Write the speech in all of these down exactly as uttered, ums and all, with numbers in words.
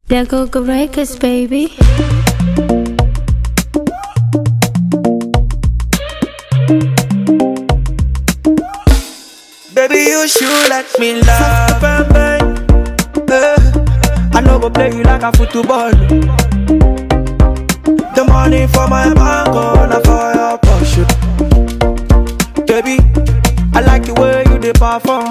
There go go records, baby. Baby, you should let me love. uh, I know go play you like a football. The money for my bank, not for your Porsche. Baby, I like the way you dey perform.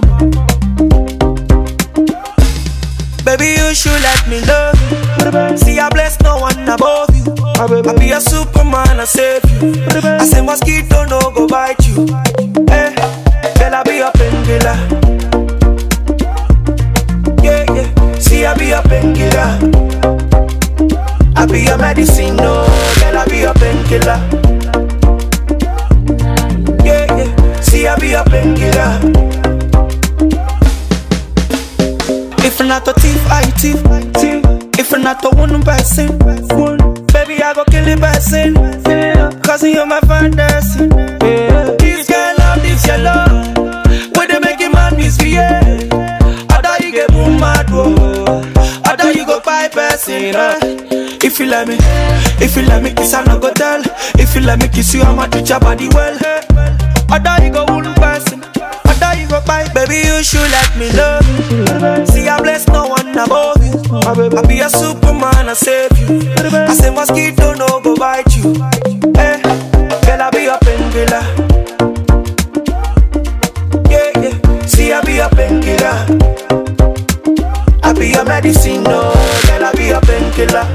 Baby, you should let me love you. See, I bless no one above you. I be a superman, I save you. I say mosquito no go bite you. Hey, girl, I be a painkiller. Yeah, yeah. See, I be a painkiller. I be a medicine, no. Girl, I be a painkiller. Yeah, yeah. See, I be a painkiller. If not a thief, I thief. If not a one person, baby, I go kill the person. Cause you're my fantasy. This girl love, this your love. When they make a man misbehave, I thought you get boom mad, whoa. I thought you go buy person. If you let me, if you let me kiss, I no go tell. If you let me kiss you, I'ma teach your body well. I thought you go one person. You go by, baby, you should let me love. See, I bless no one above you. I be a superman, I save you. I say mosquito no go bite you. Hey, girl, I be a painkiller. Yeah, yeah. See, I be a painkiller. I be a medicine, no. Girl, I be a painkiller.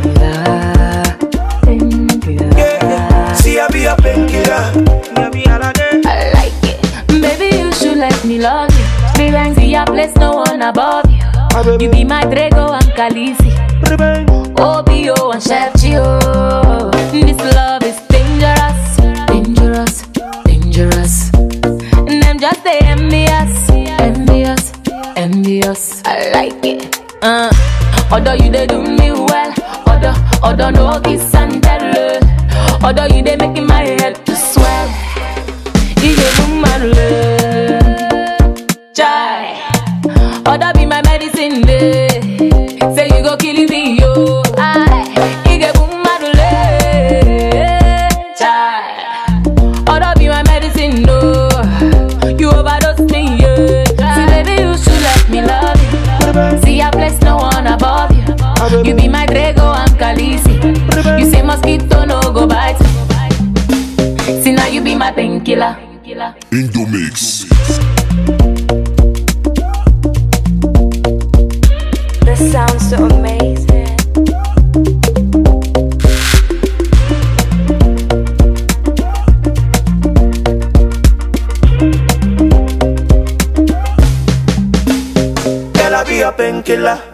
Yeah, yeah. See, I be a painkiller. I like it. Baby, you should let me love you. Be like see a place no one above you. You be my Drago and Khaleesi. O B O and Chef Gio. This love is dangerous, dangerous, dangerous. And I'm just the envious, envious, envious. I like it. Uh, although you they do me well, although, although no kiss and tell. Although you they making my head to swell. You get woman love, chai. Other be my medicine day. Say you go kill me, yo. I, you get woman love, chai. Other be my medicine, no. You overdose me, yeah. See, baby, you should let me love you. See, I bless no one above you. You be my Drago and Khaleesi. You say mosquito no go bite me. See, now you be my painkiller. Indomix. This sounds so amazing. Girl, I be a painkiller.